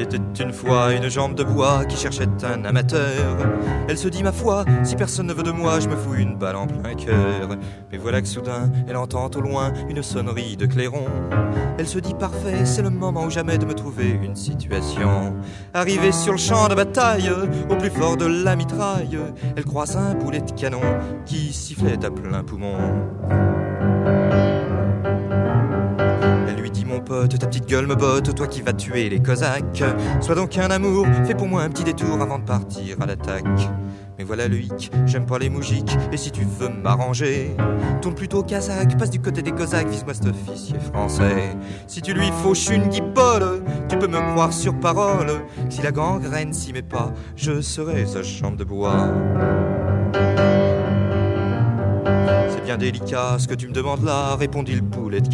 C'était une fois une jambe de bois qui cherchait un amateur. Elle se dit ma foi, si personne ne veut de moi, je me fous une balle en plein cœur. Mais voilà que soudain, elle entend au loin une sonnerie de clairon. Elle se dit parfait, c'est le moment ou jamais de me trouver une situation. Arrivée sur le champ de bataille, au plus fort de la mitraille, elle croise un boulet de canon qui sifflait à plein poumon. Mon pote, ta petite gueule me botte, toi qui vas tuer les Cosaques. Sois donc un amour, fais pour moi un petit détour avant de partir à l'attaque. Mais voilà le hic, j'aime pas les moujiks, et si tu veux m'arranger, tourne plutôt kazakh, passe du côté des Cosaques, vise-moi cet officier français. Si tu lui fauches une guipole, tu peux me croire sur parole, si la gangrène s'y met pas, je serai sa jambe de bois. C'est bien délicat ce que tu me demandes là, répondit le boulet de